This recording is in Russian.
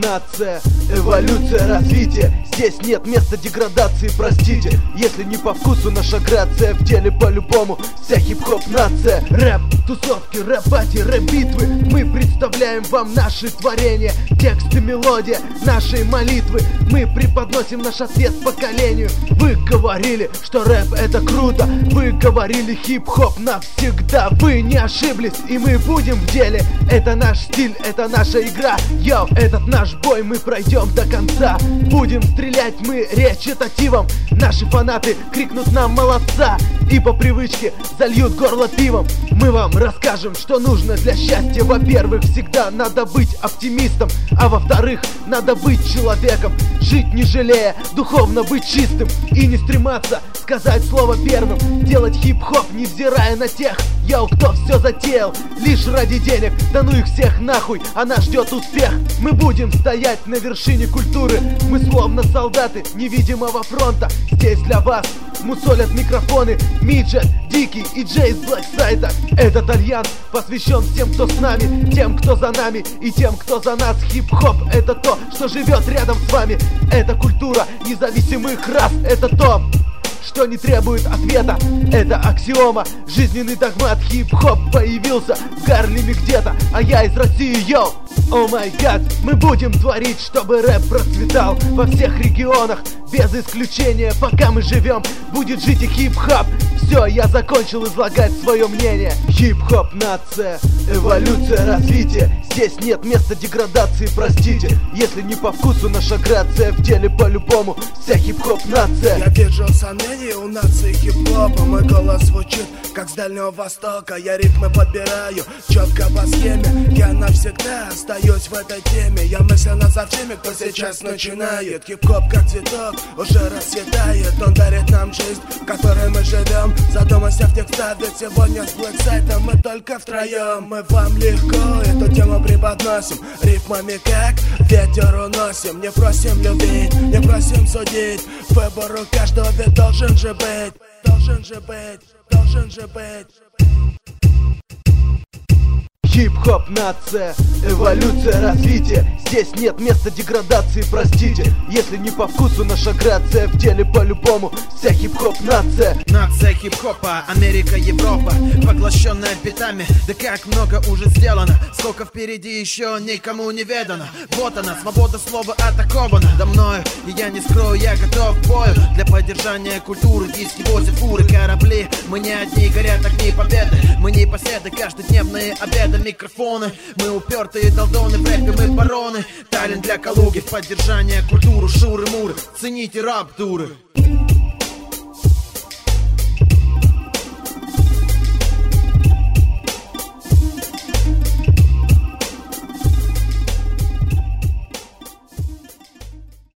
нация, эволюция, развитие. Здесь нет места деградации, простите. Если не по вкусу наша грация, в деле по-любому вся хип-хоп нация. Рэп, тусовки, рэп-пати, рэп-битвы. Мы представляем вам наши творения. Текст и мелодия нашей молитвы. Мы преподносим наш ответ поколению. Вы говорили, что рэп это круто. Вы говорили хип-хоп навсегда. Вы не ошиблись, и мы будем в деле. Это наш стиль, это наша игра. Йоу, этот наш бой мы пройдем до конца. Будем стрелять мы речитативом. Наши фанаты крикнут нам молодца и по привычке зальют горло пивом. Мы вам расскажем, что нужно для счастья. Во-первых, всегда надо быть оптимистом, а во-вторых, надо быть человеком. Жить не жалея, духовно быть чистым и не стрематься сказать слово первым. Делать хип-хоп, невзирая на тех, кто все затеял лишь ради денег. Да ну их всех нахуй, она ждет успех. Мы будем стоять на вершине культуры. Мы словно солдаты невидимого фронта. Здесь для вас мусолят микрофоны Миджет, Дикий и Джей с Блэксайда. Этот альянс посвящен всем, кто с нами, тем, кто за нами и тем, кто за нас. Хип-хоп — это то, что живет рядом с вами. Это культура независимых рас. Это то, что не требует ответа. Это аксиома, жизненный догмат. Хип-хоп появился в Гарлеме где-то, а я из России, йоу. О май гад, мы будем творить, чтобы рэп процветал во всех регионах, без исключения. Пока мы живем, будет жить и хип-хоп. Все, я закончил излагать свое мнение. Хип-хоп нация, эволюция, развитие. Здесь нет места деградации, простите. Если не по вкусу наша грация, в деле по-любому вся хип-хоп нация. Я вижу сомнения у нации хип-хопа. Мой голос звучит, как с Дальнего Востока. Я ритмы подбираю четко по схеме. Я навсегда остаюсь в этой теме. Я мысленно за всеми, кто сейчас начинает. Хип-хоп как цветок уже расцветает. Он дарит нам жизнь, в которой мы живем. Задумайся в текстах, ведь сегодня с Блэксайдом мы только втроем. Мы вам легко эту тему преподносим. Рифмами как ветер уносим. Не просим любить, не просим судить. Выбор у каждого ведь должен же быть. Должен же быть, должен же быть. Хип-хоп нация, эволюция, развитие. Здесь нет места деградации, простите. Если не по вкусу наша грация, в деле по-любому вся хип-хоп нация. Нация хип-хопа, Америка, Европа, поглощенная битами. Да как много уже сделано, сколько впереди еще никому не ведано. Вот она, свобода слова атакована до мною, и я не скрою, я готов к бою. Для поддержания культуры диски возят фуры, корабли. Мы не одни, горят огни победы. Мы не поседы, каждодневные обеды. Микрофоны, мы упертые долдоны, в рэпе мы бароны. Талент для Калуги, поддержание культуры, шуры-муры, цените рап-туры.